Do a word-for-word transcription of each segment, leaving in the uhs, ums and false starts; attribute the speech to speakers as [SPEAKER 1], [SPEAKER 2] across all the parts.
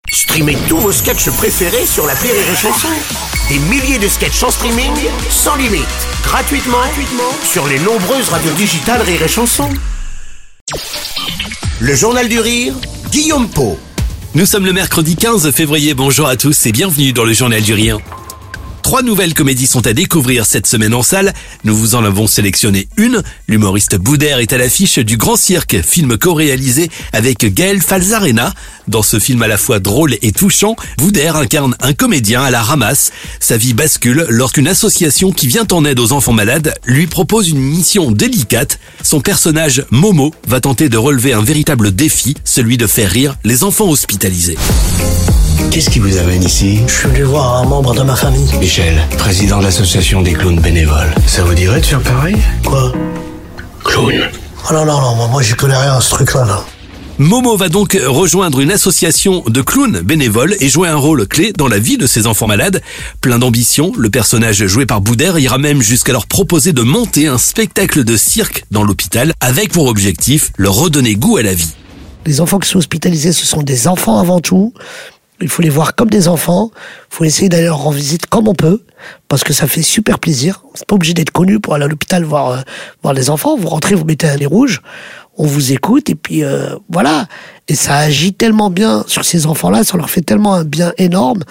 [SPEAKER 1] Streamez tous vos sketchs préférés sur l'appli Rire et Chanson. Des milliers de sketchs en streaming, sans limite, gratuitement, gratuitement sur les nombreuses radios digitales Rire et Chanson. Le Journal du Rire, Guillaume Pau.
[SPEAKER 2] Nous sommes le mercredi quinze février, bonjour à tous et bienvenue dans le Journal du Rire. Trois nouvelles comédies sont à découvrir cette semaine en salle. Nous vous en avons sélectionné une. L'humoriste Boudère est à l'affiche du Grand Cirque, film co-réalisé avec Gaël Falzarena. Dans ce film à la fois drôle et touchant, Boudère incarne un comédien à la ramasse. Sa vie bascule lorsqu'une association qui vient en aide aux enfants malades lui propose une mission délicate. Son personnage, Momo, va tenter de relever un véritable défi, celui de faire rire les enfants hospitalisés.
[SPEAKER 3] Qu'est-ce qui vous amène ici?
[SPEAKER 4] Je suis venu voir un membre de ma famille.
[SPEAKER 3] Michel, président de l'association des clowns bénévoles. Ça vous dirait de faire pareil?
[SPEAKER 4] Quoi?
[SPEAKER 3] Clown.
[SPEAKER 4] Oh non, non, non, moi j'y connais rien à ce truc-là, là.
[SPEAKER 2] Momo va donc rejoindre une association de clowns bénévoles et jouer un rôle clé dans la vie de ces enfants malades. Plein d'ambition, le personnage joué par Boudère ira même jusqu'à leur proposer de monter un spectacle de cirque dans l'hôpital avec pour objectif leur redonner goût à la vie.
[SPEAKER 4] Les enfants qui sont hospitalisés, ce sont des enfants avant tout. Il faut les voir comme des enfants. Il faut essayer d'aller leur rendre visite comme on peut, parce que ça fait super plaisir. C'est pas obligé d'être connu pour aller à l'hôpital voir euh, voir les enfants. Vous rentrez, vous mettez un nez rouge, on vous écoute et puis euh, voilà. Et ça agit tellement bien sur ces enfants-là, ça leur fait tellement un bien énorme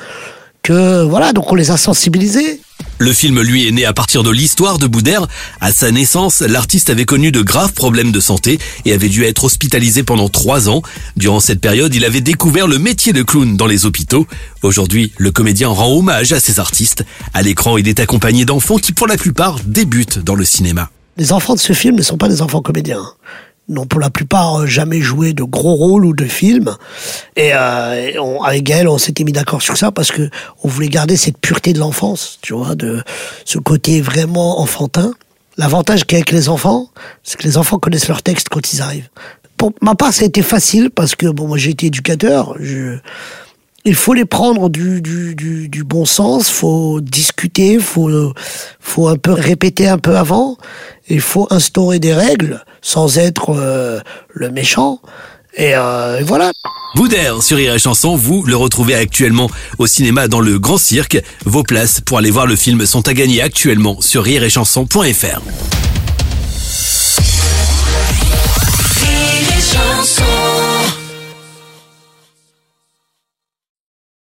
[SPEAKER 4] que voilà. Donc on les a sensibilisés.
[SPEAKER 2] Le film, lui, est né à partir de l'histoire de Boudère. À sa naissance, l'artiste avait connu de graves problèmes de santé et avait dû être hospitalisé pendant trois ans. Durant cette période, il avait découvert le métier de clown dans les hôpitaux. Aujourd'hui, le comédien rend hommage à ces artistes. À l'écran, il est accompagné d'enfants qui, pour la plupart, débutent dans le cinéma.
[SPEAKER 4] Les enfants de ce film ne sont pas des enfants comédiens. N'ont pour la plupart jamais joué de gros rôles ou de films. Et, euh, et on, avec Gaël, on s'était mis d'accord sur ça parce que on voulait garder cette pureté de l'enfance, tu vois, de ce côté vraiment enfantin. L'avantage qu'il y a avec les enfants, c'est que les enfants connaissent leurs textes quand ils arrivent. Pour ma part, ça a été facile parce que bon, moi j'ai été éducateur. Je, il faut les prendre du, du, du, du bon sens, faut discuter, faut, faut un peu répéter un peu avant. Il faut instaurer des règles sans être euh, le méchant. Et, euh, et voilà.
[SPEAKER 2] Boudère sur Rire et Chanson, vous le retrouvez actuellement au cinéma dans le Grand Cirque. Vos places pour aller voir le film sont à gagner actuellement sur rire et chanson point f r.
[SPEAKER 5] Rire et Chanson.